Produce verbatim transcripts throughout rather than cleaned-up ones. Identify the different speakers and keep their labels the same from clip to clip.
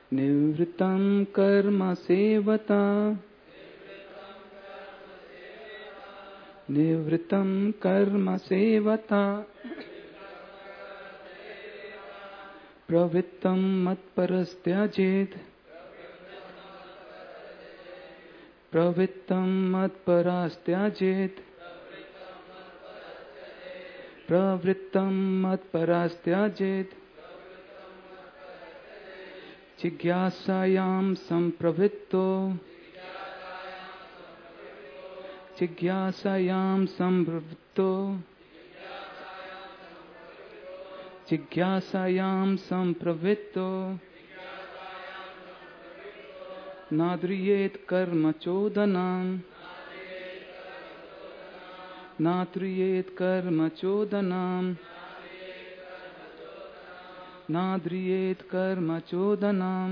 Speaker 1: Nivritam karma sevata. Nivritam karma sevata. Pravrittam matparastyajet. Pravrittam matparastyajet. Pravrittam matparastyajet. Jigyasayam sampravritto. Jigyasayam sampravritto. Jigyasayam sampravritto. Nadriyet karma chodanam. Nadriyet karma chodanam. Nadriyet karma chodanam.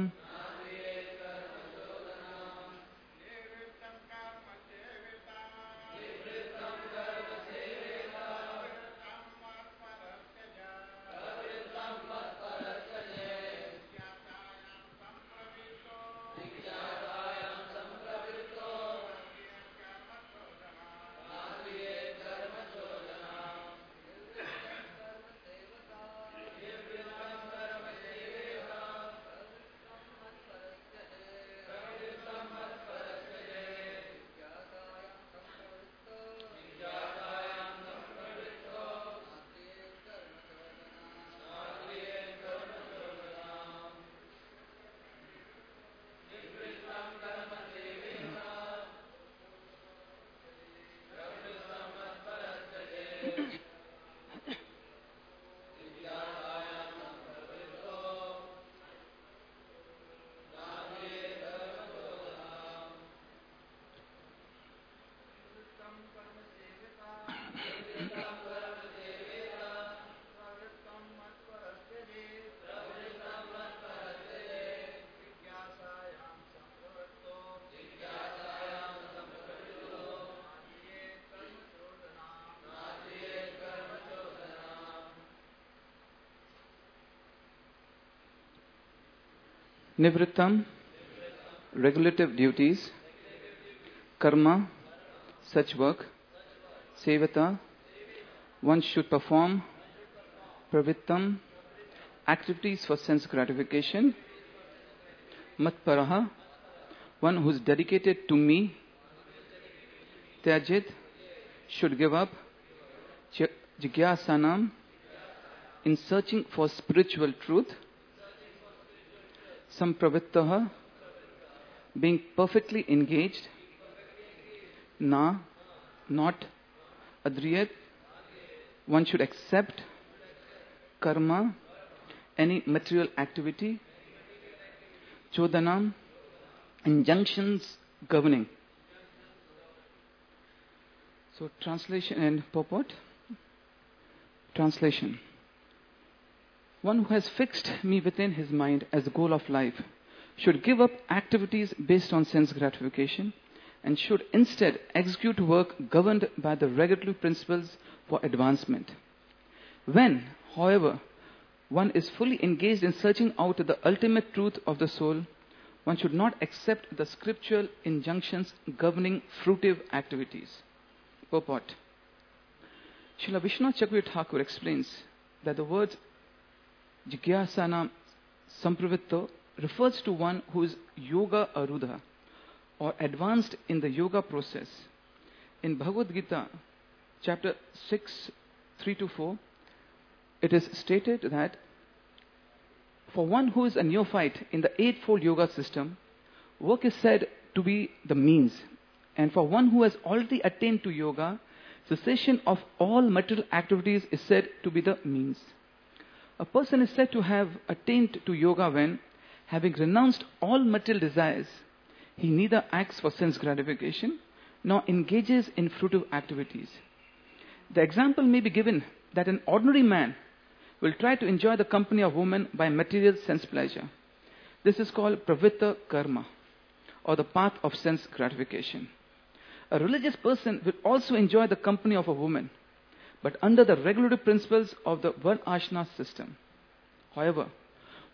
Speaker 1: Nivrittam, regulative duties. Karma, such work. Sevata, one should perform. Pravrittam, activities for sense gratification. Matparaha, one who is dedicated to me. Tyajit, should give up. Jigyasanam, in searching for spiritual truth. Sampravittaha, being perfectly engaged. Na, not. Adriyat, one should accept. Karma, any material activity. Chodanam, injunctions governing. So translation and purport. Translation. One who has fixed me within his mind as the goal of life should give up activities based on sense gratification and should instead execute work governed by the regulatory principles for advancement. When, however, one is fully engaged in searching out the ultimate truth of the soul, one should not accept the scriptural injunctions governing fruitive activities. Purport. Srila Vishnu Chakravarti Thakur explains that the words Jigyasana Sampravitto refers to one who is yoga arudha or advanced in the yoga process. In Bhagavad Gita, chapter six, three to four, it is stated that for one who is a neophyte in the Eightfold Yoga system, work is said to be the means. And for one who has already attained to yoga, cessation of all material activities is said to be the means. A person is said to have attained to yoga when, having renounced all material desires, he neither acts for sense gratification nor engages in fruitive activities. The example may be given that an ordinary man will try to enjoy the company of women by material sense pleasure. This is called pravitta karma, or the path of sense gratification. A religious person will also enjoy the company of a woman, but under the regulative principles of the Varnashna system. However,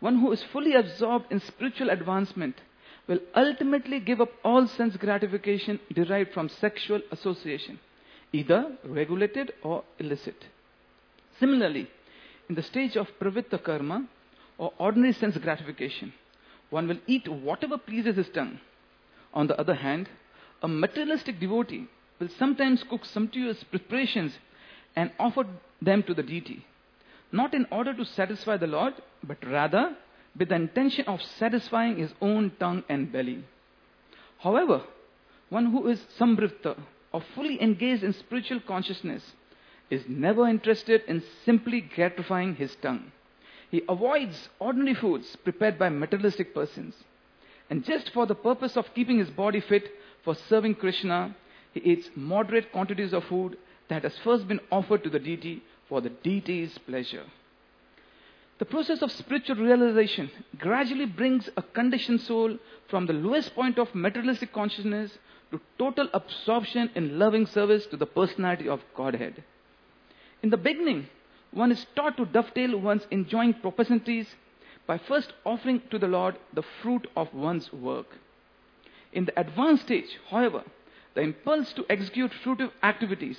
Speaker 1: one who is fully absorbed in spiritual advancement will ultimately give up all sense gratification derived from sexual association, either regulated or illicit. Similarly, in the stage of pravitta karma, or ordinary sense gratification, one will eat whatever pleases his tongue. On the other hand, a materialistic devotee will sometimes cook sumptuous preparations and offer them to the deity, not in order to satisfy the Lord, but rather with the intention of satisfying his own tongue and belly. However, one who is samvritta, or fully engaged in spiritual consciousness, is never interested in simply gratifying his tongue. He avoids ordinary foods prepared by materialistic persons. And just for the purpose of keeping his body fit for serving Krishna, he eats moderate quantities of food that has first been offered to the deity for the deity's pleasure. The process of spiritual realization gradually brings a conditioned soul from the lowest point of materialistic consciousness to total absorption in loving service to the personality of Godhead. In the beginning, one is taught to dovetail one's enjoying propensities by first offering to the Lord the fruit of one's work. In the advanced stage, however, the impulse to execute fruitive activities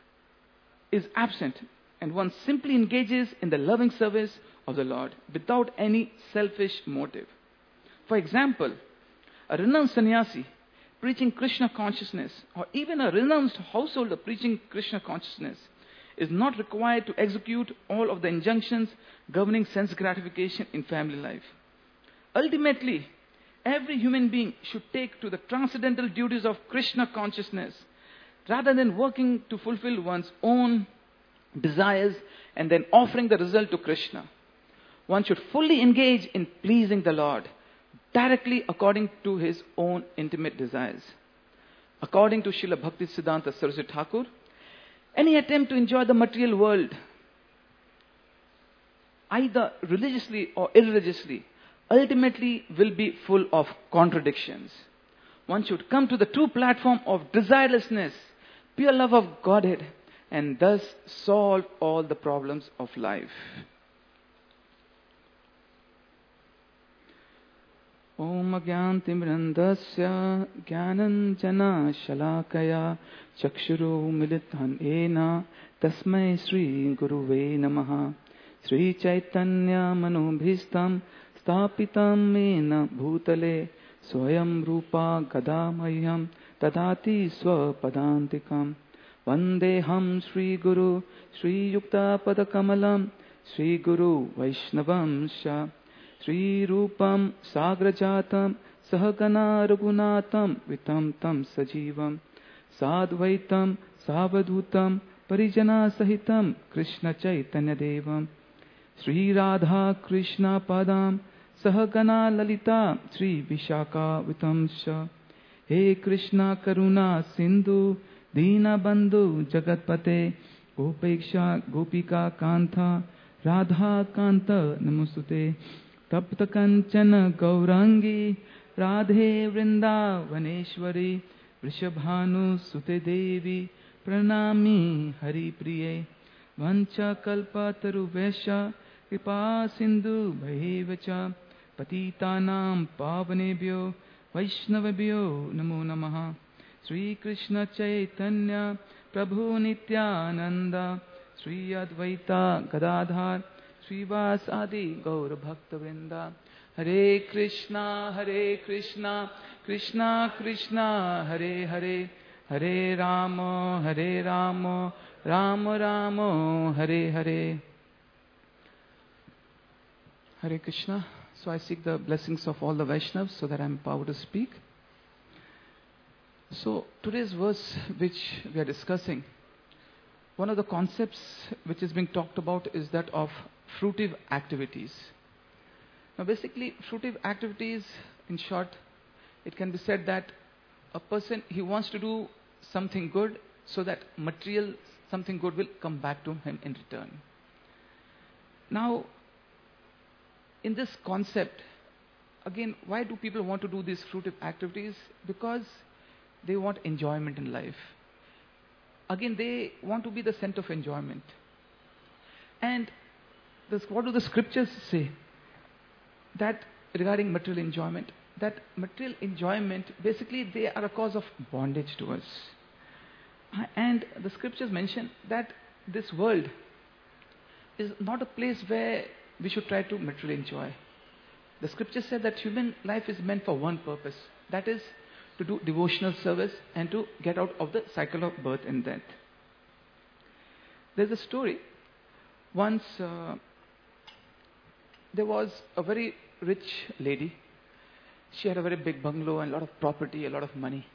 Speaker 1: is absent, and one simply engages in the loving service of the Lord without any selfish motive. For example, a renounced sannyasi preaching Krishna consciousness, or even a renounced householder preaching Krishna consciousness, is not required to execute all of the injunctions governing sense gratification in family life. Ultimately, every human being should take to the transcendental duties of Krishna consciousness rather than working to fulfill one's own desires and then offering the result to Krishna. One should fully engage in pleasing the Lord directly according to his own intimate desires. According to Srila Bhaktisiddhanta Saraswati Thakur, any attempt to enjoy the material world, either religiously or irreligiously, ultimately will be full of contradictions. One should come to the true platform of desirelessness, pure love of Godhead, and thus solve all the problems of life. Om Agyantimrandasya Gyananjana Shalakaya Chakshuru Milithan Ena Tasmai Sri Guruve Namaha Sri Chaitanya Manobhistam Stapitam Mena Bhutale Swayam Rupa Gadamayam Tadati Swapadantikam Vandeham Sri Guru Sri Yukta Padakamalam Sri Guru Vaishnavam Sha Sri Rupam Sagrajatam Sahagana Raghunatam Vitam Tam Sajivam Sadvaitam Savadhutam Parijana Sahitam Krishna Chaitanya Devam Sri Radha Krishna Padam Sahagana Lalita Sri Vishaka Vitam Sha He Krishna Karuna Sindhu Dina Bandhu Jagatpate Gopeksha Gopika Kantha Radha Kanta Namusute Tapta Kanchana Gaurangi Radhe Vrindavaneshwari Vrishabhanu Sute Devi Pranami Hari Priye Vancha Kalpa Taruvesha Kripa Sindhu Bhayevacha Patitanam Pavanebhyo Vaishnavabhyo Namo Namaha Sri Krishna Chaitanya Prabhu Nityananda Sri Advaita Gadadhar Srivas Adi Gaur Bhakta Vrinda Hare Krishna Hare Krishna Krishna Krishna Hare Hare Hare Rama Hare Rama Rama Rama Hare Hare. Hare Krishna. So I seek the blessings of all the Vaishnavas so that I am empowered to speak. So today's verse which we are discussing, one of the concepts which is being talked about is that of fruitive activities. Now basically, fruitive activities, in short, it can be said that a person, he wants to do something good so that material, something good will come back to him in return. Now, in this concept, again, why do people want to do these fruitive activities? Because they want enjoyment in life. Again, they want to be the center of enjoyment. And this, what do the scriptures say? that regarding material enjoyment, that material enjoyment, basically they are a cause of bondage to us. Uh, And the scriptures mention that this world is not a place where we should try to materially enjoy. The scripture said that human life is meant for one purpose. That is to do devotional service and to get out of the cycle of birth and death. There's a story. Once uh, there was a very rich lady. She had a very big bungalow and a lot of property, a lot of money.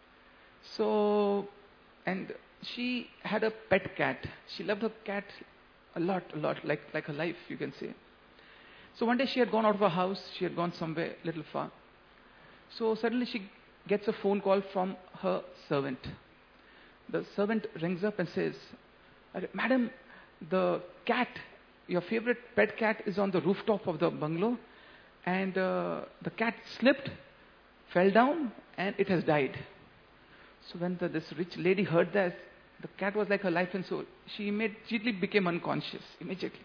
Speaker 1: So, and she had a pet cat. She loved her cat a lot, a lot, like, like her life, you can say. So one day she had gone out of her house. She had gone somewhere a little far. So suddenly she gets a phone call from her servant. The servant rings up and says, "Madam, the cat, your favorite pet cat, is on the rooftop of the bungalow, and uh, the cat slipped, fell down, and it has died." So when the, this rich lady heard that, the cat was like her life and soul. She immediately became unconscious, immediately.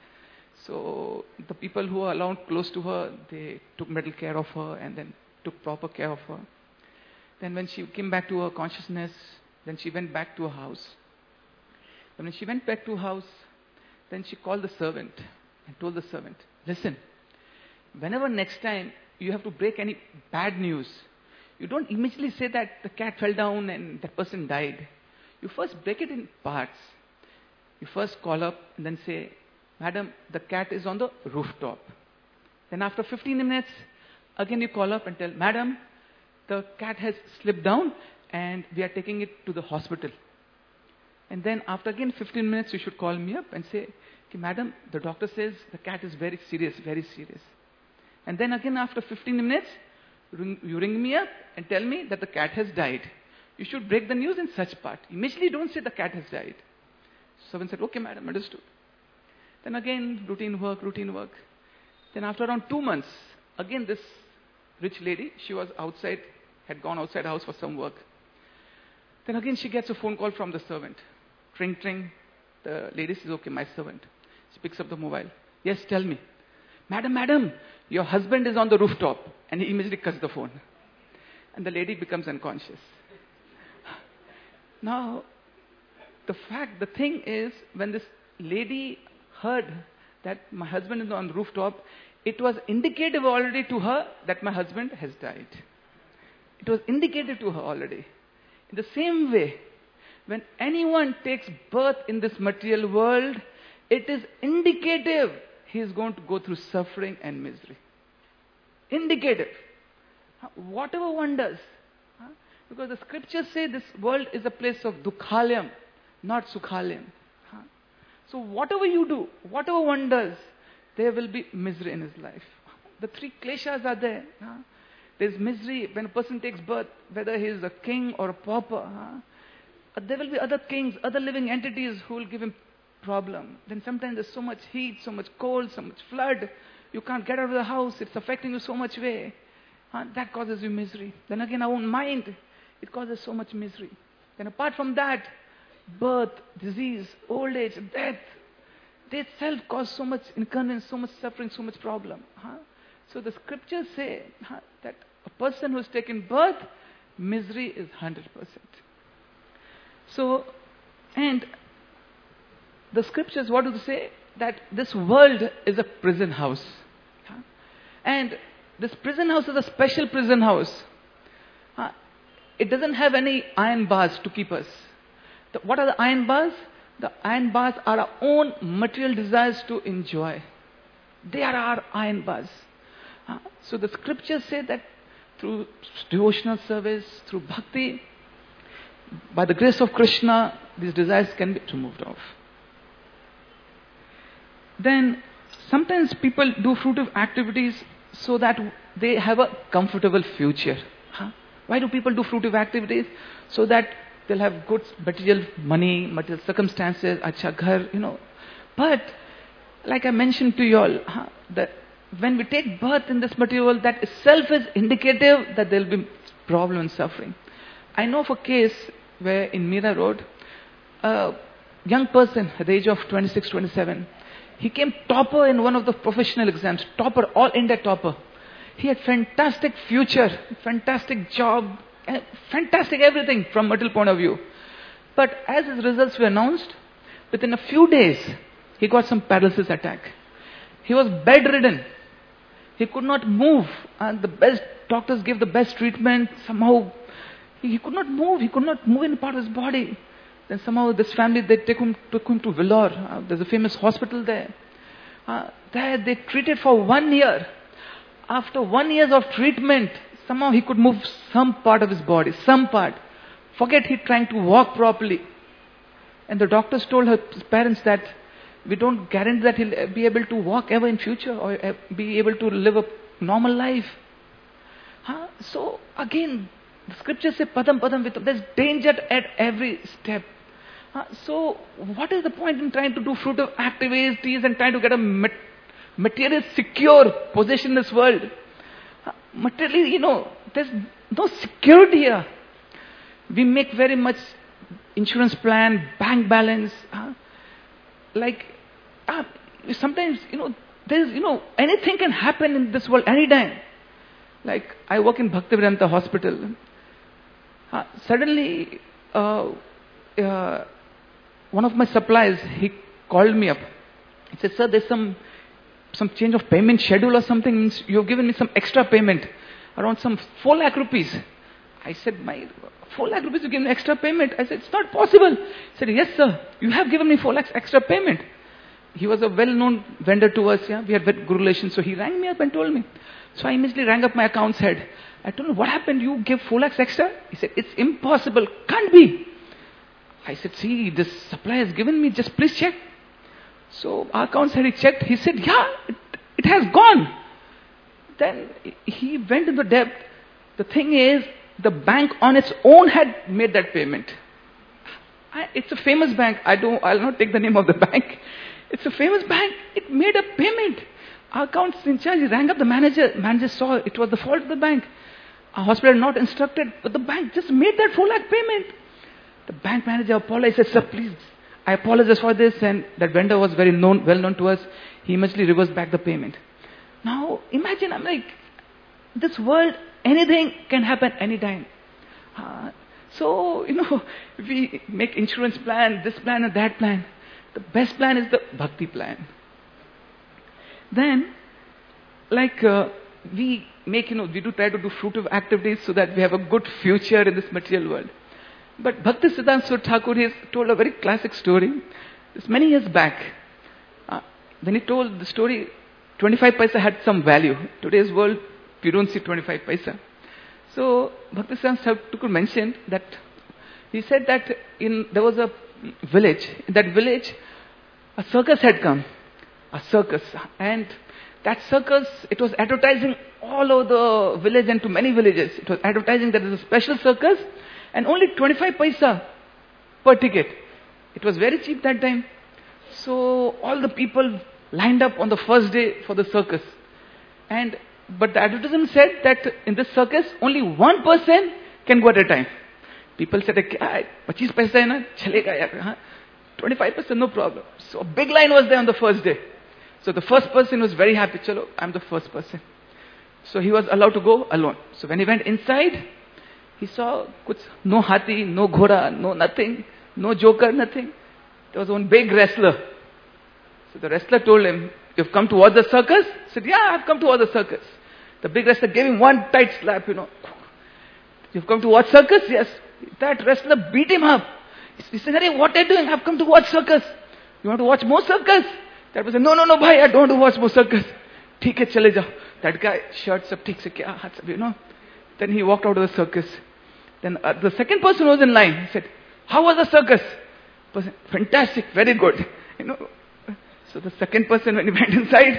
Speaker 1: So the people who were around close to her, they took medical care of her and then took proper care of her. Then when she came back to her consciousness, then she went back to her house. When she went back to her house, then she called the servant and told the servant, "Listen, whenever next time you have to break any bad news, you don't immediately say that the cat fell down and that person died. You first break it in parts. You first call up and then say, 'Madam, the cat is on the rooftop.' Then after fifteen minutes, again you call up and tell, 'Madam, the cat has slipped down and we are taking it to the hospital.' And then after again fifteen minutes, you should call me up and say, 'Okay, madam, the doctor says the cat is very serious, very serious.' And then again after fifteen minutes, ring, you ring me up and tell me that the cat has died. You should break the news in such part. Immediately don't say the cat has died." Servant said, "Okay, madam, understood." Then again, routine work, routine work. Then after around two months, again this rich lady, she was outside, had gone outside the house for some work. Then again she gets a phone call from the servant. Tring, tring. The lady says, "Okay, my servant." She picks up the mobile. "Yes, tell me." "Madam, madam, your husband is on the rooftop." And he immediately cuts the phone. And the lady becomes unconscious. Now, the fact, the thing is, when this lady heard that my husband is on the rooftop, it was indicative already to her that my husband has died. It was indicated to her already. In the same way, when anyone takes birth in this material world, it is indicative he is going to go through suffering and misery. Indicative. Whatever one does. Because the scriptures say this world is a place of dukhalayam, not sukhalayam. So whatever you do, whatever one does, there will be misery in his life. The three kleshas are there. There's misery when a person takes birth, whether he is a king or a pauper. There will be other kings, other living entities who will give him problem. Then sometimes there's so much heat, so much cold, so much flood. You can't get out of the house. It's affecting you so much way. That causes you misery. Then again, our own mind, it causes so much misery. Then apart from that, birth, disease, old age, death, they itself cause so much inconvenience, so much suffering, so much problem. Huh? So the scriptures say huh, that a person who has taken birth, misery is one hundred percent. So, and the scriptures, what do they say? That this world is a prison house. Huh? And this prison house is a special prison house. Huh? It doesn't have any iron bars to keep us. The, what are the iron bars? The iron bars are our own material desires to enjoy. They are our iron bars. Uh, so the scriptures say that through devotional service, through bhakti, by the grace of Krishna, these desires can be removed off. Then sometimes people do fruitive activities so that they have a comfortable future. Huh? Why do people do fruitive activities? So that they'll have good material money, material circumstances, acha ghar, you know. But, like I mentioned to you all, huh, that when we take birth in this material world, that itself is indicative that there'll be problem and suffering. I know of a case where in Mira Road, a young person at the age of twenty-six, twenty-seven, He came topper in one of the professional exams. Topper, all India topper. He had fantastic future, fantastic job, fantastic everything from material point of view. But as his results were announced, within a few days, he got some paralysis attack. He was bedridden. He could not move. And the best doctors gave the best treatment. Somehow, he, he could not move. He could not move any part of his body. Then somehow this family, they took him, took him to Vellore. Uh, there's a famous hospital there. Uh, there they treated for one year. After one year of treatment, somehow he could move some part of his body, some part. Forget he trying to walk properly. And the doctors told her parents that we don't guarantee that he'll be able to walk ever in future or be able to live a normal life. Huh? So again, the scriptures say padam padam vitam. There's danger at every step. Huh? So what is the point in trying to do fruitive activities and trying to get a mat- material secure possession in this world? Huh? Materially, you know, there's no security here. We make very much insurance plan, bank balance. Huh? Like, uh, sometimes, you know, there's, you know, anything can happen in this world anytime. Like, I work in Bhaktivedanta Hospital. Uh, suddenly, uh, uh, one of my suppliers, he called me up. He said, sir, there's some some change of payment schedule or something. Means you've given me some extra payment, around some four lakh rupees. I said, my four lakh rupees you give me extra payment. I said, it's not possible. He said, yes, sir, you have given me four lakhs extra payment. He was a well-known vendor to us. Yeah, we had good relations. So he rang me up and told me. So I immediately rang up my accounts head. I told him, what happened? You gave four lakhs extra? He said, it's impossible. Can't be. I said, see, this supplier has given me. Just please check. So our accounts head, he checked. He said, yeah, it, it has gone. Then he went into debt. The thing is, the bank on its own had made that payment. I, it's a famous bank. I don't, I'll not take the name of the bank. It's a famous bank. It made a payment. Our accounts in charge, he rang up the manager. Manager saw it was the fault of the bank. Our hospital had not instructed, but the bank just made that four lakh payment. The bank manager apologized. He said, sir, please, I apologize for this. And that vendor was very known, well known to us. He immediately reversed back the payment. Now, imagine, I'm like, this world, anything can happen anytime. Uh, so, you know, we make insurance plan, this plan and that plan. The best plan is the bhakti plan. Then, like, uh, we make, you know, we do try to do fruitive activities so that we have a good future in this material world. But Bhakti Siddhanta Surya Thakur has told a very classic story. It's many years back. Uh, when he told the story, twenty-five paisa had some value. Today's world, you don't see twenty-five paisa. So, Bhakti Siddhanta Thakur mentioned that, he said that in there was a village. In that village, a circus had come. A circus. And that circus, it was advertising all over the village and to many villages. It was advertising that there is a special circus and only twenty-five paisa per ticket. It was very cheap that time. So all the people lined up on the first day for the circus. And but the advertisement said that in this circus, only one person can go at a time. People said, twenty-five paisa hai na, chalega yaar. twenty-five paisa, no problem. So a big line was there on the first day. So the first person was very happy. Chalo, I'm the first person. So he was allowed to go alone. So when he went inside, he saw kuch, no hathi, no ghora, no nothing, no joker, nothing. There was one big wrestler. So the wrestler told him, you've come to watch the circus? He said, yeah, I've come to watch the circus. The big wrestler gave him one tight slap, you know. You've come to watch circus? Yes. That wrestler beat him up. He said, hey, what are you doing? I've come to watch circus. You want to watch more circus? That person said, no, no, no, bhai, I don't want to watch more circus. Theek hai, chale jao. That guy, shirt sab theek se kya, hat sab, you know. Then he walked out of the circus. Then uh, the second person was in line. He said, how was the circus? Person, fantastic, very good. You know. So the second person, when he went inside,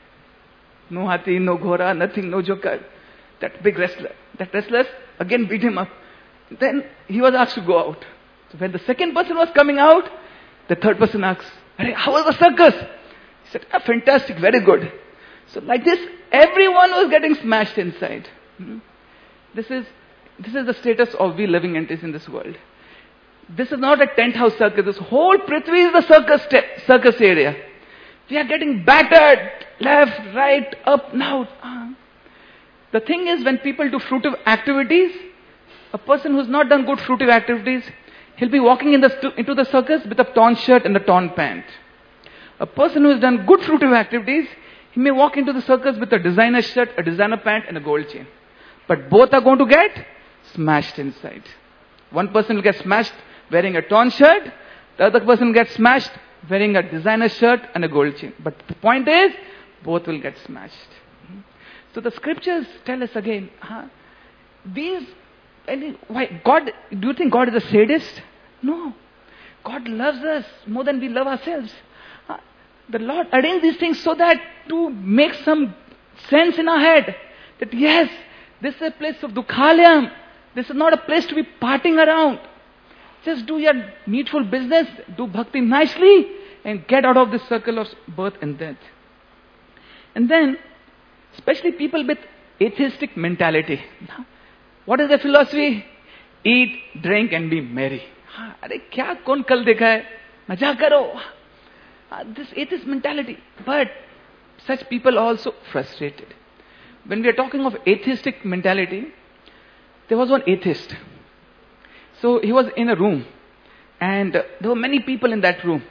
Speaker 1: no hathi, no ghora, nothing, no joker. That big wrestler. That wrestler again beat him up. Then he was asked to go out. So when the second person was coming out, the third person asked, how was the circus? He said, ah, fantastic, very good. So like this, everyone was getting smashed inside. Hmm? This is this is the status of we living entities in this world. This is not a tent house circus. This whole Prithvi is the circus te- circus area. We are getting battered. Left, right, up, now. Uh. The thing is, when people do fruitive activities, a person who's not done good fruitive activities, he'll be walking in the, into the circus with a torn shirt and a torn pant. A person who has done good fruitive activities, he may walk into the circus with a designer shirt, a designer pant and a gold chain. But both are going to get smashed inside. One person will get smashed wearing a torn shirt, the other person gets smashed wearing a designer shirt and a gold chain. But the point is, both will get smashed. So the scriptures tell us again, huh, these, any, why, God, do you think God is a sadist? No. God loves us more than we love ourselves. Huh? The Lord arranged these things so that to make some sense in our head, that yes, this is a place of dukhalayam. This is not a place to be partying around. Just do your needful business, do bhakti nicely, and get out of this circle of birth and death. And then, especially people with atheistic mentality. What is the philosophy? Eat, drink and be merry. Arey kya kon kal dekha hai? Maja karo. This atheist mentality. But such people are also frustrated. When we are talking of atheistic mentality, there was one atheist. So he was in a room and there were many people in that room.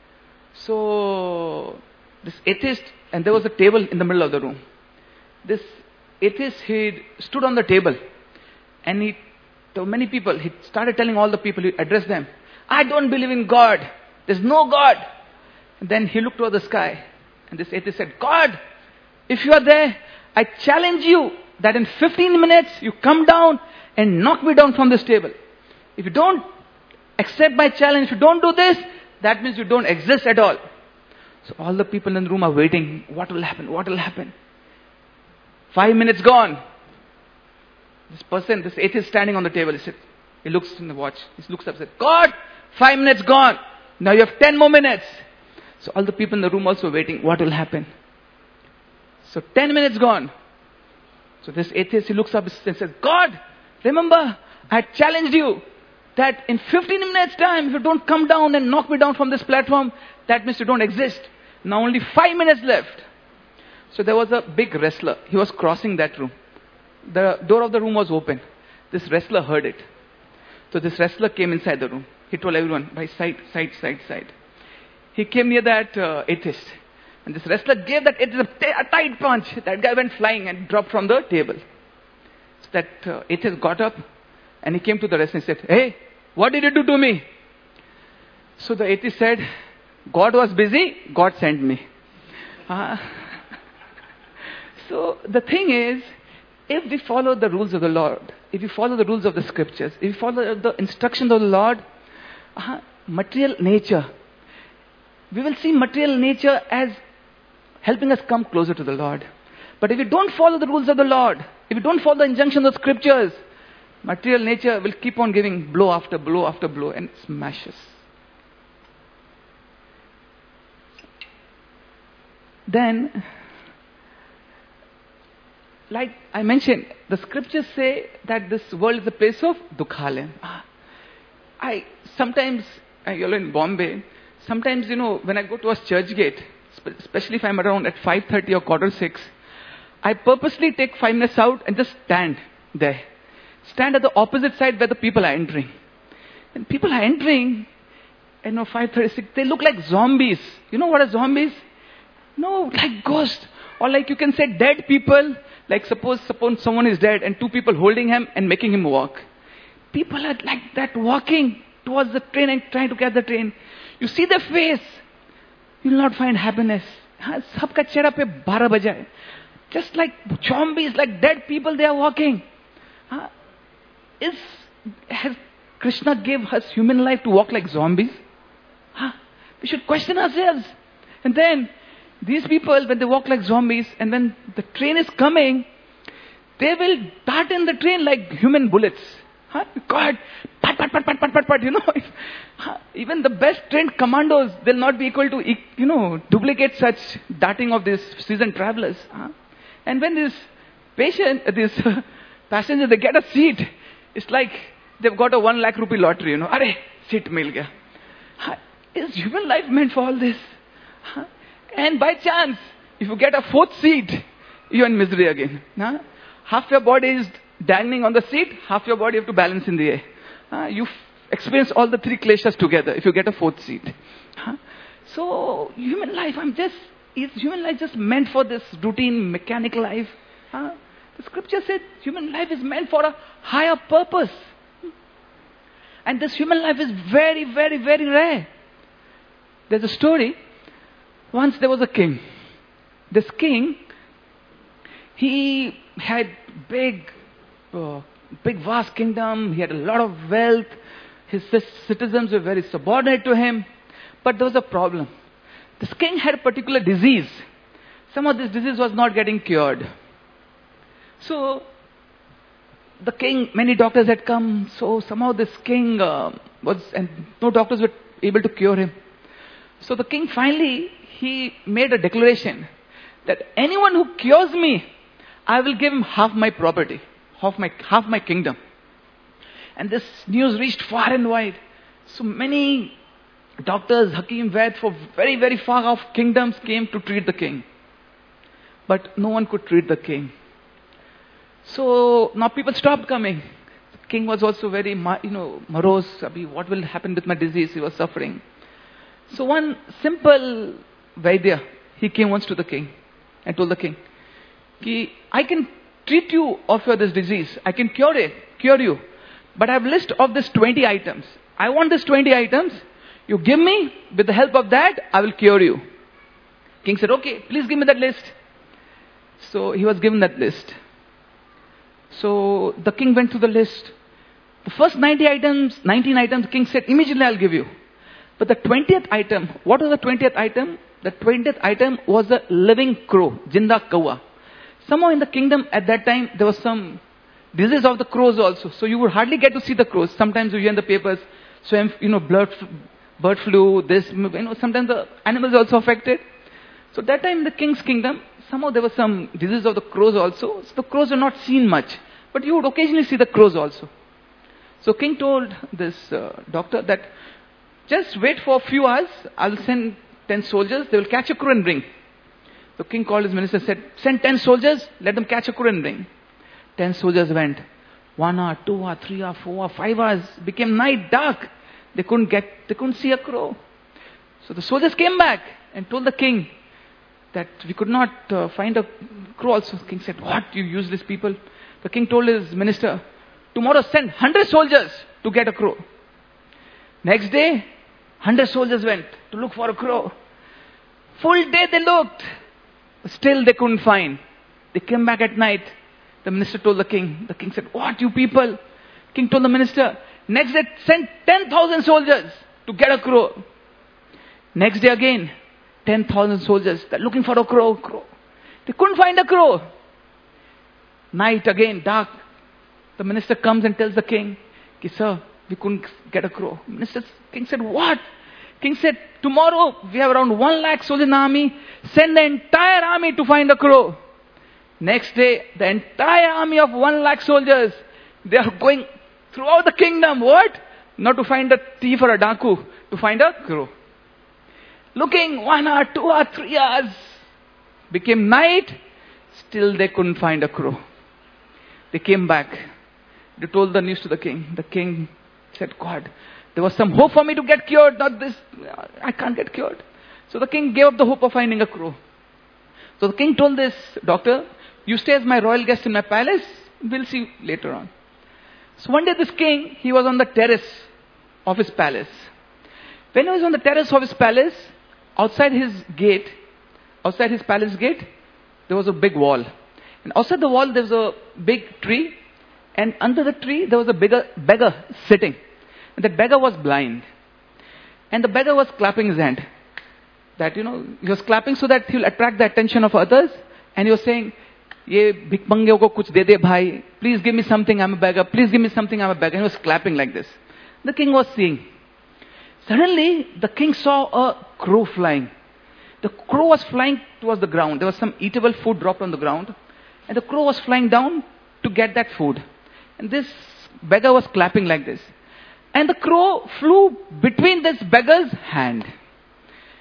Speaker 1: So this atheist, and there was a table in the middle of the room. This atheist, he stood on the table and he, there were many people, he started telling all the people, he addressed them, I don't believe in God. There's no God. And then he looked toward the sky and this atheist said, God, if you are there, I challenge you that in fifteen minutes you come down and knock me down from this table. If you don't accept my challenge, if you don't do this, that means you don't exist at all. So all the people in the room are waiting. What will happen? What will happen? Five minutes gone. This person, this atheist standing on the table, he said, he looks in the watch. He looks up and says, God, five minutes gone. Now you have ten more minutes. So all the people in the room also waiting. What will happen? So ten minutes gone. So this atheist, he looks up and says, God, remember, I challenged you that in fifteen minutes time, if you don't come down and knock me down from this platform, that means you don't exist. Now only five minutes left. So there was a big wrestler. He was crossing that room. The door of the room was open. This wrestler heard it. So this wrestler came inside the room. He told everyone, by side, side, side, side. He came near that uh, atheist. And this wrestler gave that atheist a, t- a tight punch. That guy went flying and dropped from the table. So that uh, atheist got up and he came to the wrestler and said, hey, what did you do to me? So the atheist said, God was busy, God sent me. Uh, so the thing is, if we follow the rules of the Lord, if we follow the rules of the scriptures, if we follow the instructions of the Lord, uh, material nature, we will see material nature as helping us come closer to the Lord. But if we don't follow the rules of the Lord, if we don't follow the injunctions of the scriptures, material nature will keep on giving blow after blow after blow and smashes. Then, like I mentioned, the scriptures say that this world is a place of dukhalayam. I sometimes, you're in Bombay, sometimes, you know, when I go towards Churchgate, especially if I'm around at five thirty or quarter six, I purposely take five minutes out and just stand there. Stand at the opposite side where the people are entering. And people are entering, you know, five thirty-six, they look like zombies. You know what are zombies? No, like ghosts. Or like you can say dead people. Like suppose, suppose someone is dead and two people holding him and making him walk. People are like that walking towards the train and trying to catch the train. You see their face, you will not find happiness. Sabka chehra pe baaran baja. Just like zombies, like dead people, they are walking. Is, has Krishna gave us human life to walk like zombies? We should question ourselves. And then, these people, when they walk like zombies, and when the train is coming, they will dart in the train like human bullets. Huh? God, pat, pat, pat, pat, pat, pat, pat, you know. Huh? Even the best trained commandos, they'll not be equal to, you know, duplicate such darting of these seasoned travelers. Huh? And when this patient, uh, this uh, passenger, they get a seat, it's like they've got a one lakh rupee lottery, you know. Arey, seat mil gaya. Huh? Is human life meant for all this? Huh? And by chance, if you get a fourth seat, you're in misery again. Huh? Half your body is dangling on the seat, half your body you have to balance in the air. Uh, you experience all the three kleshas together if you get a fourth seat. Huh? So, human life, I'm just, is human life just meant for this routine, mechanical life? Huh? The scripture said human life is meant for a higher purpose. And this human life is very, very, very rare. There's a story. Once there was a king. This king, he had big, uh, big vast kingdom. He had a lot of wealth. His citizens were very subordinate to him. But there was a problem. This king had a particular disease. Some of this disease was not getting cured. So, the king, many doctors had come. So, somehow this king uh, was, and no doctors were able to cure him. So, the king finally, he made a declaration that anyone who cures me, I will give him half my property, half my, half my kingdom. And this news reached far and wide. So many doctors, Hakim, Vaid, for very, very far off kingdoms came to treat the king. But no one could treat the king. So now people stopped coming. The king was also very, you know, morose. What will happen with my disease? He was suffering. So one simple Vaidya, he came once to the king and told the king, Ki, I can treat you of your this disease. I can cure it, cure you. But I have a list of this twenty items. I want this twenty items. You give me, with the help of that, I will cure you. King said, okay, please give me that list. So he was given that list. So the king went through the list. The first ninety items, nineteen items, the king said, immediately I'll give you. But the twentieth item, what was the twentieth item? The twentieth item was a living crow, Jinda Kawa. Somehow in the kingdom at that time, there was some disease of the crows also. So you would hardly get to see the crows. Sometimes you hear in the papers, so you know, blood, bird flu, this, you know, sometimes the animals also affected. So that time in the king's kingdom, somehow there was some disease of the crows also. So the crows were not seen much. But you would occasionally see the crows also. So king told this uh, doctor that, just wait for a few hours, I'll send ten soldiers, they will catch a crow and bring. The king called his minister, said, send ten soldiers, let them catch a crow and bring. Ten soldiers went. One hour, two hour, three hour, four hour, five hours. Became night, dark. They couldn't get, they couldn't see a crow. So the soldiers came back and told the king that we could not uh, find a crow also. The king said, what, you useless people? The king told his minister, tomorrow send one hundred soldiers to get a crow. Next day, one hundred soldiers went to look for a crow. Full day they looked. Still they couldn't find. They came back at night. The minister told the king. The king said, what, you people? King told the minister, next day send ten thousand soldiers to get a crow. Next day again, ten thousand soldiers. They're looking for a crow. crow. They couldn't find a crow. Night again, dark. The minister comes and tells the king, sir, we couldn't get a crow. Minister, king said, what? King said, tomorrow we have around one lakh soldiers in the army. Send the entire army to find a crow. Next day, the entire army of one lakh soldiers, they are going throughout the kingdom. What? Not to find a thief or a daku, to find a crow. Looking one hour, two hour, three hours. Became night, still they couldn't find a crow. They came back. They told the news to the king. The king said, God, there was some hope for me to get cured. Not this, I can't get cured. So the king gave up the hope of finding a crow. So the king told this doctor, you stay as my royal guest in my palace. We'll see later on. So one day this king, he was on the terrace of his palace. When he was on the terrace of his palace, outside his gate, outside his palace gate, there was a big wall. And outside the wall, there was a big tree. And under the tree, there was a bigger beggar sitting. And that beggar was blind. And the beggar was clapping his hand. That, you know, he was clapping so that he will attract the attention of others. And he was saying, Ye bhikmangyo ko kuch de de bhai. Please give me something, I'm a beggar. Please give me something, I'm a beggar. And he was clapping like this. The king was seeing. Suddenly, the king saw a crow flying. The crow was flying towards the ground. There was some eatable food dropped on the ground. And the crow was flying down to get that food. And this beggar was clapping like this. And the crow flew between this beggar's hand.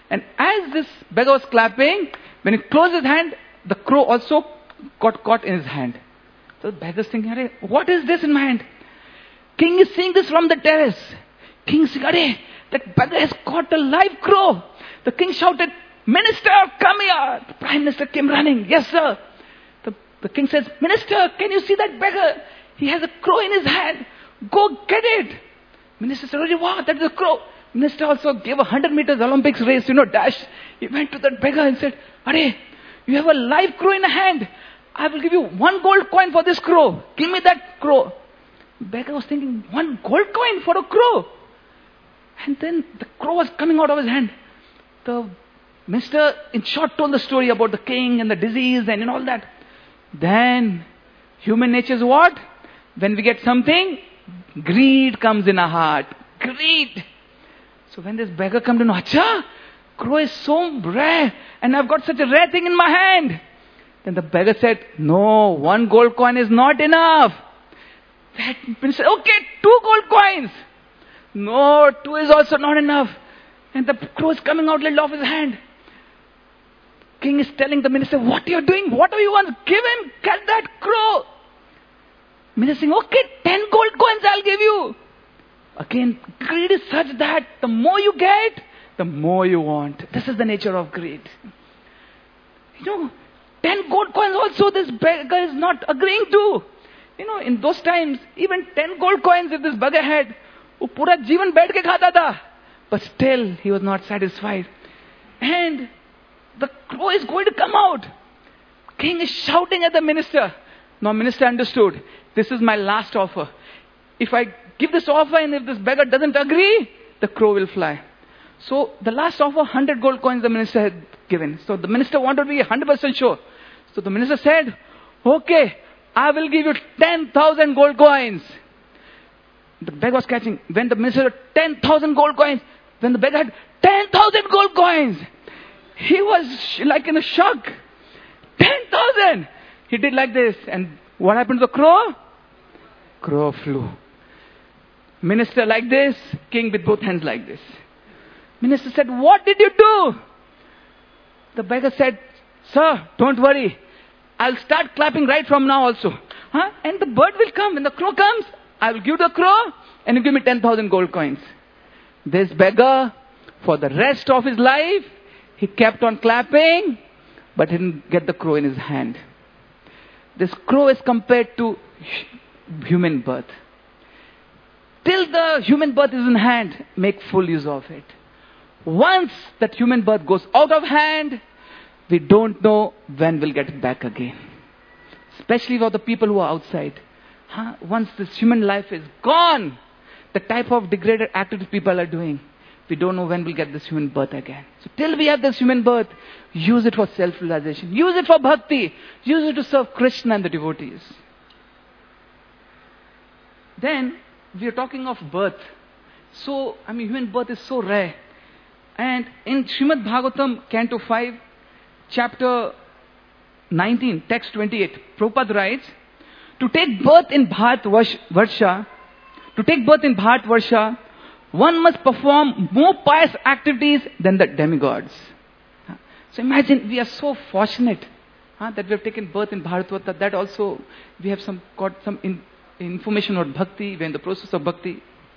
Speaker 1: And as this beggar was clapping, when he closed his hand, the crow also got caught in his hand. So the beggar's thinking, Arey, what is this in my hand? King is seeing this from the terrace. King is saying, Arey, that beggar has caught a live crow. The king shouted, Minister, come here. The prime minister came running. Yes, sir. The, the king says, Minister, can you see that beggar? He has a crow in his hand. Go get it. Minister said, oh, wow, that is a crow. Minister also gave a hundred meters Olympics race, you know, dash. He went to that beggar and said, Arey, you have a live crow in a hand. I will give you one gold coin for this crow. Give me that crow. The beggar was thinking, one gold coin for a crow. And then the crow was coming out of his hand. The minister, in short, told the story about the king and the disease and, and all that. Then, human nature is what? When we get something, greed comes in our heart. Greed. So when this beggar comes to know, Acha, crow is so rare and I've got such a rare thing in my hand. Then the beggar said, no, one gold coin is not enough. That minister said, okay, two gold coins. No, two is also not enough. And the crow is coming out little off his hand. King is telling the minister, what are you doing? Whatever you want, give him, get that crow. Minister saying, okay, ten gold coins I'll give you. Again, greed is such that the more you get, the more you want. This is the nature of greed. You know, ten gold coins also this beggar is not agreeing to. You know, in those times, even ten gold coins if this beggar had, वो पूरा जीवन बैठ के खाता था. But still, he was not satisfied. And the crow is going to come out. King is shouting at the minister. Now, minister understood. This is my last offer. If I give this offer and if this beggar doesn't agree, the crow will fly. So, the last offer, one hundred gold coins the minister had given. So, the minister wanted to be one hundred percent sure. So, the minister said, okay, I will give you ten thousand gold coins. The beggar was catching. When the minister had ten thousand gold coins, when the beggar had ten thousand gold coins, he was like in a shock. ten thousand! He did like this. And what happened to the crow? Crow flew. Minister like this, king with both hands like this. Minister said, what did you do? The beggar said, sir, don't worry. I'll start clapping right from now also. Huh? And the bird will come. When the crow comes, I will give the crow and you give me ten thousand gold coins. This beggar, for the rest of his life, he kept on clapping, but didn't get the crow in his hand. This crow is compared to human birth. Till the human birth is in hand, make full use of it. Once that human birth goes out of hand, we don't know when we'll get it back again. Especially for the people who are outside. Huh? Once this human life is gone, the type of degraded activities people are doing, we don't know when we'll get this human birth again. So till we have this human birth, use it for self-realization. Use it for bhakti. Use it to serve Krishna and the devotees. Then, we are talking of birth. So, I mean, human birth is so rare. And in Srimad Bhagavatam, Canto five, Chapter nineteen, Text twenty-eight, Prabhupada writes, to take birth in Bharat Varsha, to take birth in Bharat Varsha, one must perform more pious activities than the demigods. So imagine, we are so fortunate huh, that we have taken birth in Bharatvarsha, that also we have some got some in, information about bhakti, we are in the process of bhakti.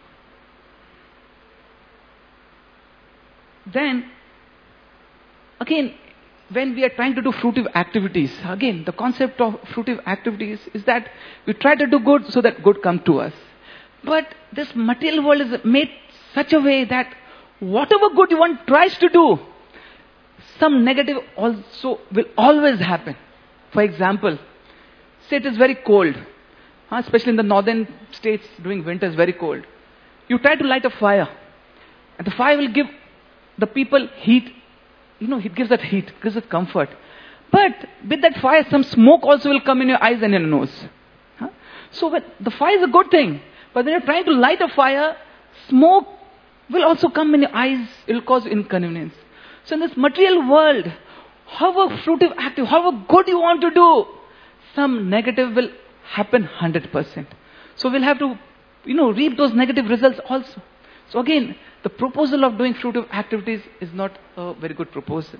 Speaker 1: Then, again, when we are trying to do fruitive activities, again, the concept of fruitive activities is that we try to do good so that good comes to us. But this material world is made such a way that whatever good one tries to do, some negative also will always happen. For example, say it is very cold, huh? Especially in the northern states during winter is very cold. You try to light a fire, and the fire will give the people heat. You know, it gives that heat, gives that comfort. But with that fire, some smoke also will come in your eyes and in your nose. Huh? So when, the fire is a good thing. But when you're trying to light a fire, smoke will also come in your eyes. It will cause inconvenience. So in this material world, however fruitive, active, however good you want to do, some negative will happen one hundred percent. So we'll have to, you know, reap those negative results also. So again, the proposal of doing fruitive activities is not a very good proposal.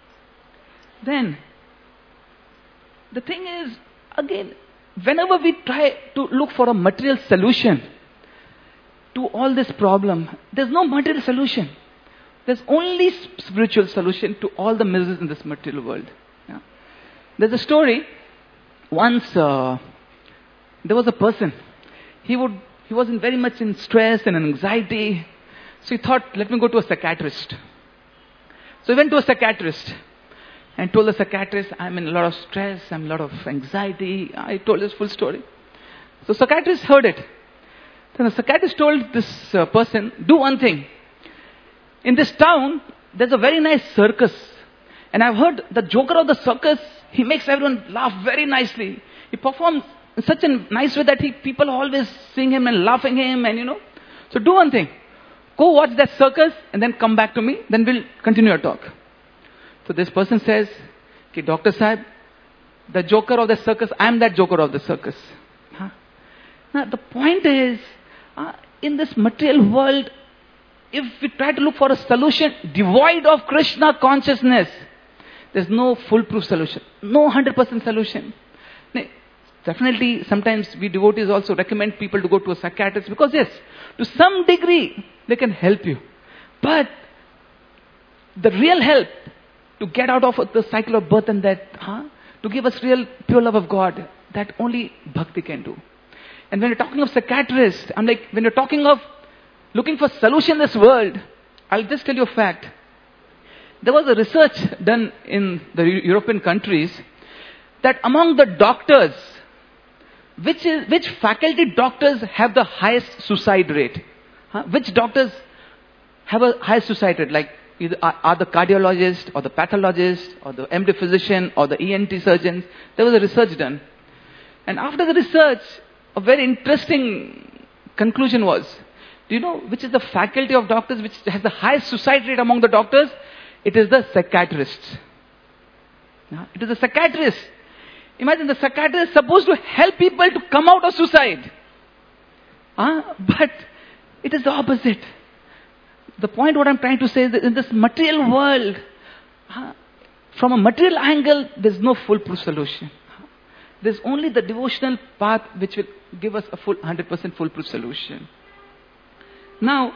Speaker 1: Then, the thing is, again, whenever we try to look for a material solution to all this problem, there's no material solution. There's only spiritual solution to all the miseries in this material world. Yeah. There's a story. Once uh, there was a person. He would he wasn't very much in stress and anxiety. So he thought, let me go to a psychiatrist. So he went to a psychiatrist and told the psychiatrist, I'm in a lot of stress, I'm in a lot of anxiety. I told his full story. So the psychiatrist heard it. Then the psychiatrist told this uh, person, do one thing. In this town, there's a very nice circus. And I've heard the joker of the circus, he makes everyone laugh very nicely. He performs in such a nice way that he, people always sing him and laughing him and you know. So do one thing. Go watch that circus and then come back to me. Then we'll continue our talk. So this person says, okay, Doctor Sahib, the joker of the circus, I'm that joker of the circus. Huh? Now the point is, uh, in this material world, if we try to look for a solution devoid of Krishna consciousness, there's no foolproof solution. No one hundred percent solution. Definitely, sometimes we devotees also recommend people to go to a psychiatrist because yes, to some degree, they can help you. But the real help to get out of the cycle of birth and death, huh? To give us real pure love of God, that only bhakti can do. And when you're talking of psychiatrists, I'm like, when you're talking of looking for solution in this world, I'll just tell you a fact. There was a research done in the European countries that among the doctors, which is which faculty doctors have the highest suicide rate? Huh? Which doctors have a highest suicide rate? Like either are, are the cardiologist or the pathologist or the M D physician or the E N T surgeons? There was a research done. And after the research, a very interesting conclusion was, do you know which is the faculty of doctors which has the highest suicide rate among the doctors? It is the psychiatrists. Now, it is the psychiatrists. Imagine the psychiatrist is supposed to help people to come out of suicide. Huh? But it is the opposite. The point what I'm trying to say is that in this material world, huh, from a material angle, there's no foolproof solution. There's only the devotional path which will give us a full one hundred percent foolproof solution. Now,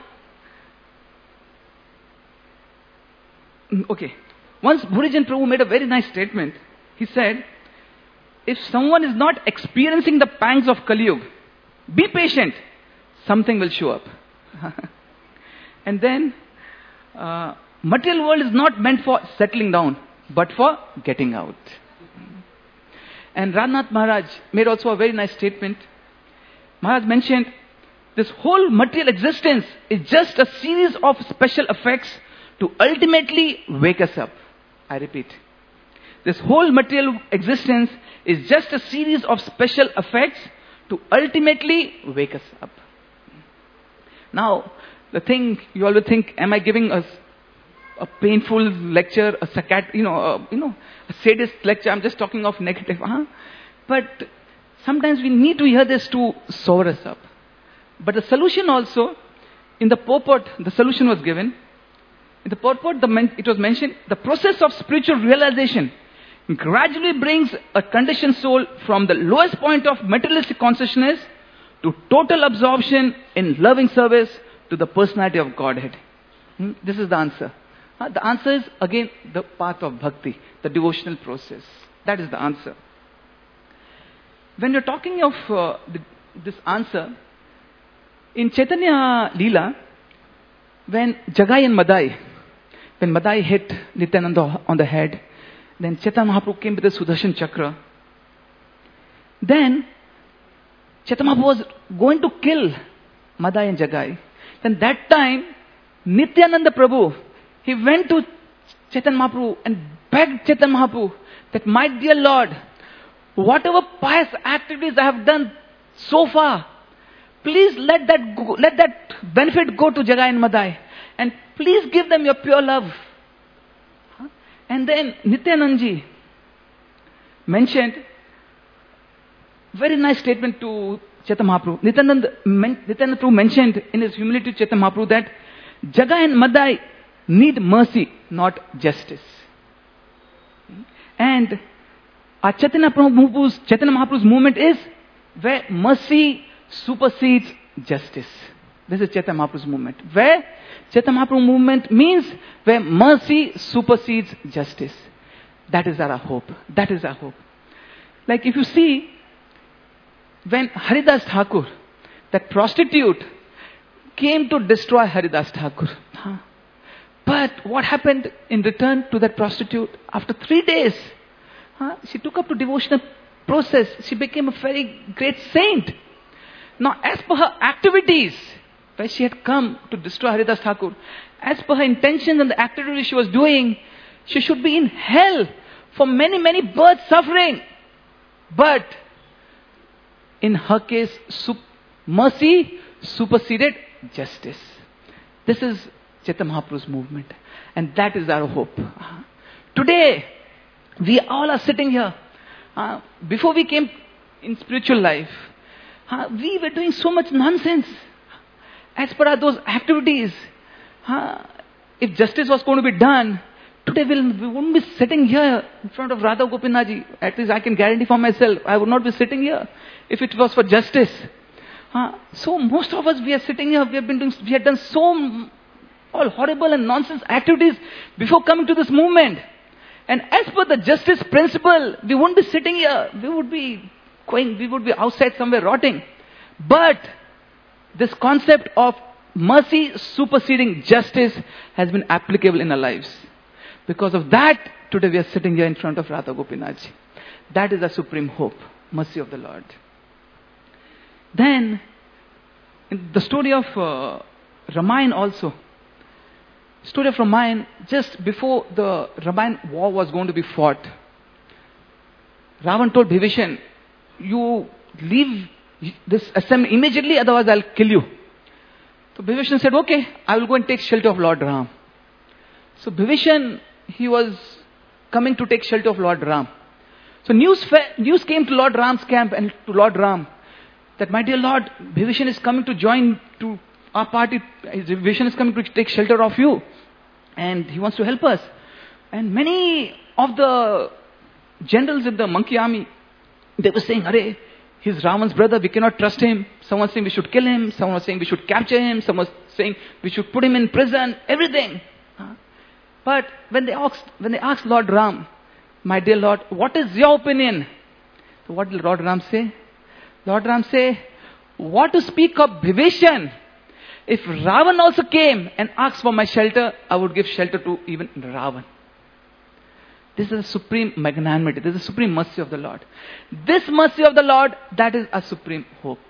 Speaker 1: okay, once Bhurijan Prabhu made a very nice statement. He said, if someone is not experiencing the pangs of Kali Yuga, be patient, something will show up. And then, uh, material world is not meant for settling down, but for getting out. And Radhanath Maharaj made also a very nice statement. Maharaj mentioned, this whole material existence is just a series of special effects to ultimately wake us up. I repeat. This whole material existence is just a series of special effects to ultimately wake us up. Now, the thing, you always think, am I giving a, a painful lecture, a psychiatrist, you know, a, you know, a sadist lecture? I'm just talking of negative. Huh? But sometimes we need to hear this to sober us up. But the solution also, in the purport, the solution was given. In the purport, the men, it was mentioned, the process of spiritual realization gradually brings a conditioned soul from the lowest point of materialistic consciousness to total absorption in loving service to the personality of Godhead. Hmm? This is the answer. Uh, the answer is, again, the path of bhakti, the devotional process. That is the answer. When you're talking of uh, the, this answer, in Chaitanya Leela, when Jagai and Madai, when Madai hit Nityananda on the head, then Chaitanya Mahaprabhu came with the Sudarshan Chakra. Then Chaitanya Mahaprabhu was going to kill Madai and Jagai. Then that time, Nityananda Prabhu, he went to Chaitanya Mahaprabhu and begged Chaitanya Mahaprabhu that, my dear Lord, whatever pious activities I have done so far, please let that go, let that benefit go to Jagai and Madai. And please give them your pure love. And then Nityananda ji mentioned, very nice statement to Chaitanya Mahaprabhu. Nityananda, Nityananda Prabhu mentioned in his humility to Chaitanya Mahaprabhu that Jagai and Madai need mercy, not justice. And our Chaitanya Mahaprabhu's, Chaitanya Mahaprabhu's movement is where mercy supersedes justice. This is Chaitanya Mahaprabhu's movement. Where Chaitanya Mahaprabhu movement means where mercy supersedes justice. That is our hope. That is our hope. Like if you see, when Haridas Thakur, that prostitute, came to destroy Haridas Thakur. Huh? But what happened in return to that prostitute? After three days, huh, she took up to devotional process. She became a very great saint. Now, as per her activities, where she had come to destroy Haridas Thakur, as per her intentions and the activities she was doing, she should be in hell for many, many births suffering. But in her case, sup- mercy superseded justice. This is Chaitanya Mahaprabhu's movement. And that is our hope. Uh, today, we all are sitting here. Uh, before we came in spiritual life, uh, we were doing so much nonsense. As per those activities, uh, if justice was going to be done, today we'll, we wouldn't be sitting here in front of Radha Gopinathji. At least I can guarantee for myself, I would not be sitting here if it was for justice. Uh, so most of us, we are sitting here, we have been doing, we have done so all horrible and nonsense activities before coming to this movement. And as per the justice principle, we wouldn't be sitting here. We would be going, we would be outside somewhere rotting. But this concept of mercy superseding justice has been applicable in our lives. Because of that, today we are sitting here in front of Radha Gopinathji. That is the supreme hope, mercy of the Lord. Then, in the story of uh, Ramayana also, story of Ramayana, just before the Ramayana war was going to be fought, Ravan told Bhibhishan, you leave this assembly immediately, otherwise I'll kill you. So Bhibhishan said, okay, I will go and take shelter of Lord Ram. So Bhibhishan, he was coming to take shelter of Lord Ram. So news, fa- news came to Lord Ram's camp and to Lord Ram that, my dear Lord, Bhibhishan is coming to join to our party. Bhibhishan is coming to take shelter of you. And he wants to help us. And many of the generals in the monkey army, they were saying, Arey, he's Ravan's brother, we cannot trust him. Someone was saying we should kill him. Someone was saying we should capture him. Someone was saying we should put him in prison. Everything. But when they asked, when they asked Lord Ram, my dear Lord, what is your opinion? So what did Lord Ram say? Lord Ram say, what to speak of Bhibhishan? If Ravan also came and asked for my shelter, I would give shelter to even Ravan. This is a supreme magnanimity. This is a supreme mercy of the Lord. This mercy of the Lord, that is a supreme hope.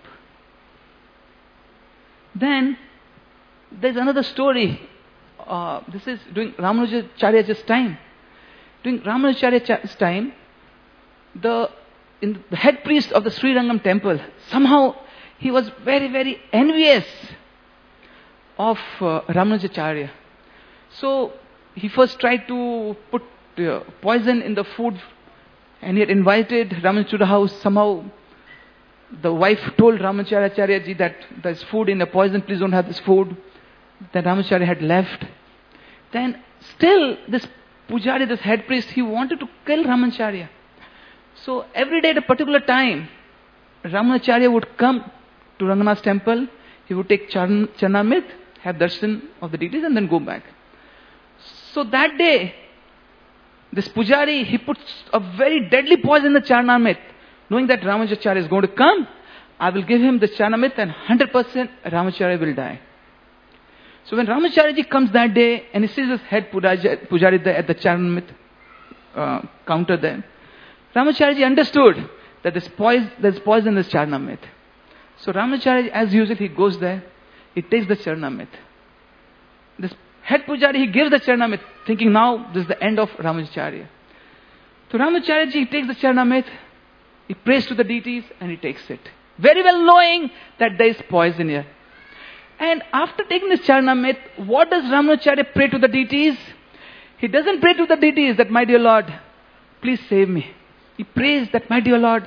Speaker 1: Then, there's another story. Uh, this is during Ramanujacharya's time. During Ramanujacharya's time, the, in the head priest of the Sri Rangam temple, somehow he was very, very envious of uh, Ramanujacharya. So, he first tried to put uh, poison in the food, and he had invited Ramanuja to the house. Somehow, the wife told Ramanujacharya ji that there's food in the poison, please don't have this food. Then Ramanujacharya had left. Then, still, this Pujari, this head priest, he wanted to kill Ramanujacharya. So, every day at a particular time, Ramanujacharya would come to Ranganath's temple, he would take charn- Charnamrit, have darshan of the deities and then go back. So that day, this Pujari, he puts a very deadly poison in the Charnamrit, knowing that Ramanujacharya is going to come. I will give him the Charnamrit and one hundred percent Ramanujacharya will die. So when Ramanujacharya ji comes that day and he sees his head Pujari there at the Charnamrit uh, counter there, Ramanujacharya ji understood that there's poison, there's poison in this Charnamrit. So Ramanujacharya, as usual, he goes there. He takes the Charnamrit. This head Pujari, he gives the Charnamrit, thinking now this is the end of Ramanujacharya. So Ramanujacharya ji, he takes the Charnamrit, he prays to the deities and he takes it. Very well knowing that there is poison here. And after taking this Charnamrit, what does Ramanujacharya pray to the deities? He doesn't pray to the deities that, my dear Lord, please save me. He prays that, my dear Lord,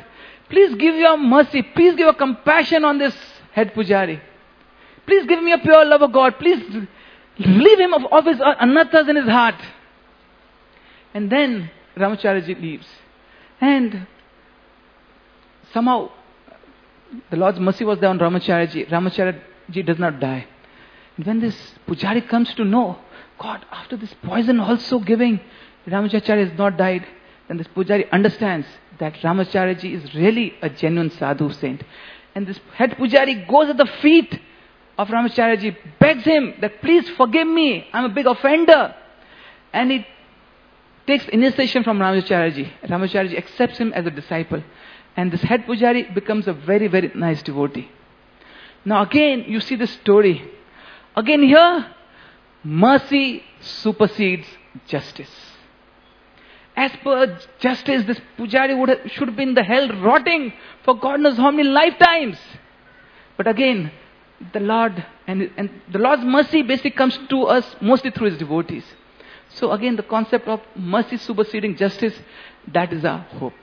Speaker 1: please give your mercy, please give your compassion on this head pujari. Please give me a pure love of God. Please relieve him of, of his anathas in his heart. And then Ramacharya leaves. And somehow the Lord's mercy was there on Ramacharya. Ramacharya does not die. And when this pujari comes to know, God, after this poison also giving, Ramacharya has not died, then this pujari understands that Ramacharya is really a genuine sadhu saint. And this head pujari goes at the feet of Ramacharya, begs him that please forgive me, I'm a big offender. And he takes initiation from Ramacharya. Ramacharya accepts him as a disciple. And this head pujari becomes a very, very nice devotee. Now again, you see this story. Again here, mercy supersedes justice. As per justice, this pujari would have, should have been in the hell rotting for God knows how many lifetimes. But again, the Lord and, and the Lord's mercy basically comes to us mostly through His devotees. So again, the concept of mercy superseding justice, that is our hope.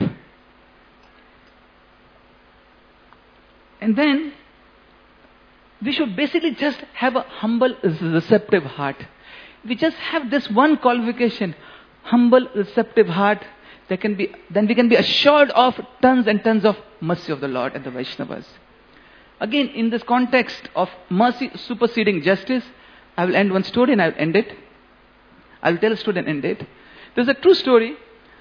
Speaker 1: And then, we should basically just have a humble, receptive heart. We just have this one qualification, humble, receptive heart, there can be, then we can be assured of tons and tons of mercy of the Lord and the Vaishnavas. Again, in this context of mercy superseding justice, I will end one story and I will end it. I will tell a story and end it. There's a true story.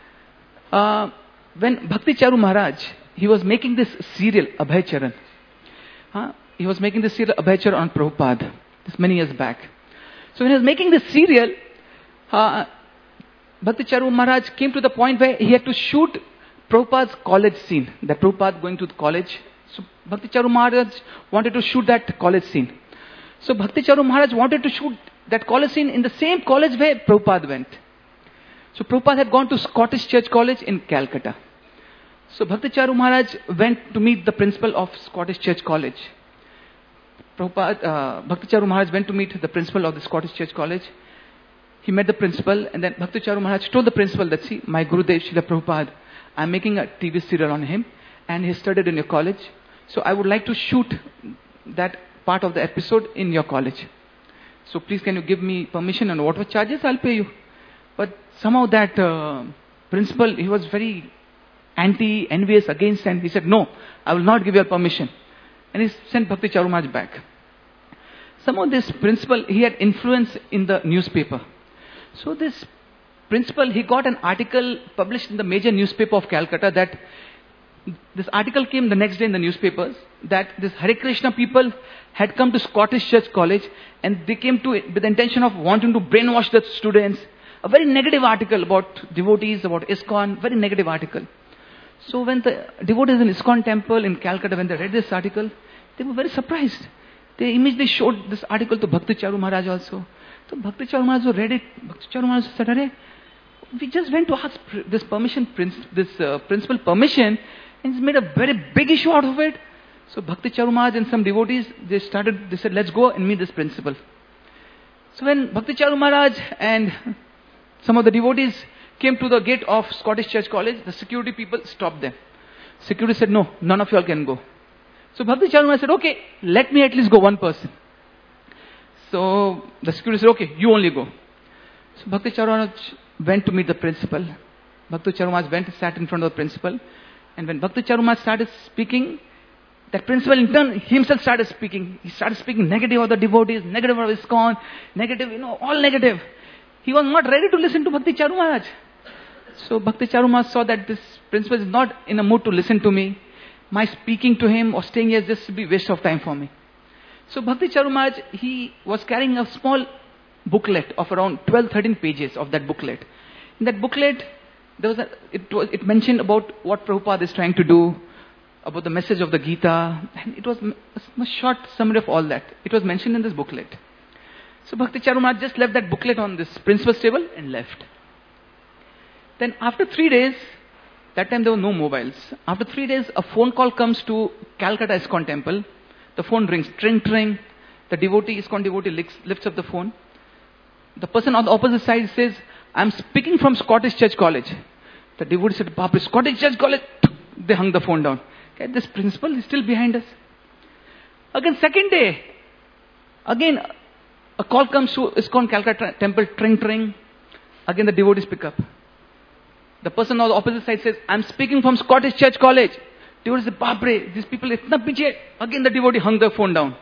Speaker 1: Uh, when Bhakti Charu Maharaj, he was making this serial, Abhay Charan. Huh? He was making this serial, Abhay Charan, on Prabhupada. This many years back. So when he was making this serial, uh, Bhakti Charu Maharaj came to the point where he had to shoot Prabhupada's college scene. That Prabhupada going to the college. So Bhakti Charu Maharaj wanted to shoot that college scene. So Bhakti Charu Maharaj wanted to shoot that college scene in the same college where Prabhupada went. So Prabhupada had gone to Scottish Church College in Calcutta. So Bhakti Charu Maharaj went to meet the principal of Scottish Church College. Prabhupada, uh, Bhakti Charu Maharaj went to meet the principal of the Scottish Church College. He met the principal, and then Bhakti Charu Maharaj told the principal that, see, my Gurudev Srila Prabhupada, I'm making a T V serial on him, and he studied in your college. So I would like to shoot that part of the episode in your college. So please can you give me permission, and whatever charges I'll pay you. But somehow that uh, principal, he was very anti, envious against, and he said, no, I will not give you permission. And he sent Bhakti Charu Maharaj back. Somehow this principal, he had influence in the newspaper. So this principal, he got an article published in the major newspaper of Calcutta that this article came the next day in the newspapers that this Hare Krishna people had come to Scottish Church College and they came to with the intention of wanting to brainwash the students. A very negative article about devotees, about ISKCON, very negative article. So when the devotees in ISKCON temple in Calcutta, when they read this article, they were very surprised. They immediately showed this article to Bhakti Charu Maharaj also. So Bhakti Charu Maharaj read it. Bhakti Charu Maharaj said, Arey, we just went to ask this permission, this uh, principal permission, and he's made a very big issue out of it. So Bhakti Charu Maharaj and some devotees, they started, they said, let's go and meet this principal. So when Bhakti Charu Maharaj and some of the devotees came to the gate of Scottish Church College, the security people stopped them. Security said, no, none of you all can go. So Bhakti Charu Maharaj said, okay, let me at least go one person. So the security said, okay, you only go. So Bhakti Charu Maharaj went to meet the principal. Bhakti Charu Maharaj went and sat in front of the principal. And when Bhakti Charu Maharaj started speaking, that principal in turn himself started speaking. He started speaking negative of the devotees, negative of ISKCON, negative, you know, all negative. He was not ready to listen to Bhakti Charu Maharaj. So Bhakti Charu Maharaj saw that this principal is not in a mood to listen to me. My speaking to him or staying here just be waste of time for me. So Bhakti Charu Maharaj, he was carrying a small booklet of around twelve, thirteen pages of that booklet. In that booklet, there was a, it, was, it mentioned about what Prabhupada is trying to do, about the message of the Gita, and it was a short summary of all that. It was mentioned in this booklet. So Bhakti Charu Maharaj just left that booklet on this principal's table and left. Then after three days, that time there were no mobiles. After three days, a phone call comes to Calcutta ISKCON temple. The phone rings, tring, tring. The devotee, ISKCON devotee lifts, lifts up the phone. The person on the opposite side says, I'm speaking from Scottish Church College. The devotee said, Papa, Scottish Church College? They hung the phone down. Okay, this principal is still behind us. Again, second day, again, a call comes to ISKCON Calcutta temple, tring, tring. Again, the devotees pick up. The person on the opposite side says, I'm speaking from Scottish Church College. Devotees say, Babre, these people, itna piche. Again, the devotee hung the phone down.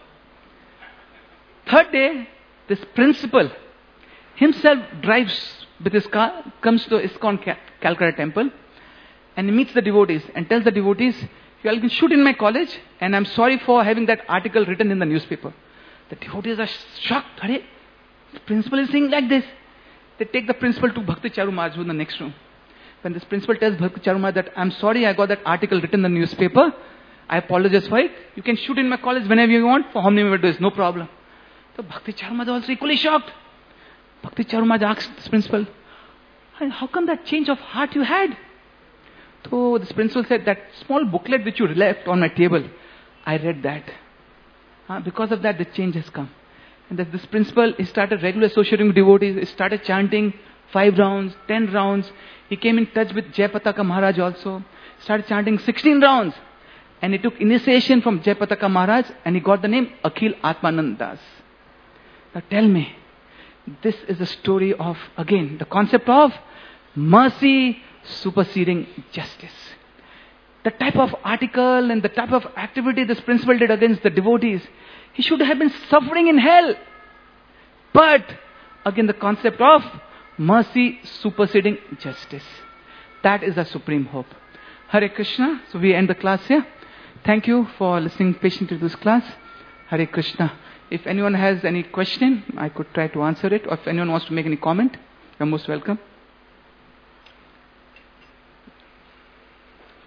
Speaker 1: Third day, this principal himself drives with his car, comes to ISKCON Cal- Calcutta temple, and he meets the devotees and tells the devotees, you all can shoot in my college, and I'm sorry for having that article written in the newspaper. The devotees are shocked. Hare, the principal is saying like this. They take the principal to Bhakti Charu Maharaj in the next room. When this principal tells Bhakti Charu Maharaj that, I'm sorry I got that article written in the newspaper, I apologize for it. You can shoot in my college whenever you want, for how many days, no problem. So Bhakti Charu Maharaj was also equally shocked. Bhakti Charu Maharaj asked this principal, how come that change of heart you had? So this principal said, that small booklet which you left on my table, I read that. Uh, because of that, the change has come. And that this principal, he started regularly associating with devotees. He started chanting five rounds, ten rounds. He came in touch with Jayapataka Maharaj also. Started chanting sixteen rounds. And he took initiation from Jayapataka Maharaj and he got the name Akhil Atmanand Das. Now tell me, this is the story of, again, the concept of mercy superseding justice. The type of article and the type of activity this principal did against the devotees, he should have been suffering in hell. But, again, the concept of mercy superseding justice. That is the supreme hope. Hare Krishna. So we end the class here. Thank you for listening patiently to this class. Hare Krishna. If anyone has any question, I could try to answer it. Or if anyone wants to make any comment, you're most welcome.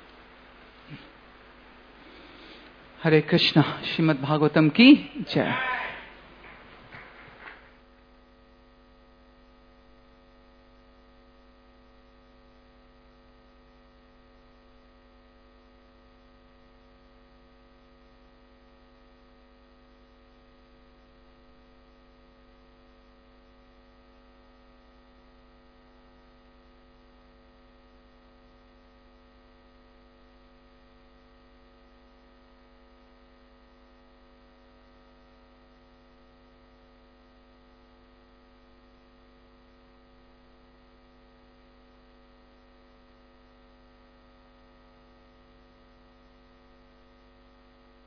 Speaker 1: Hare Krishna. Shrimad Bhagavatam ki Jai.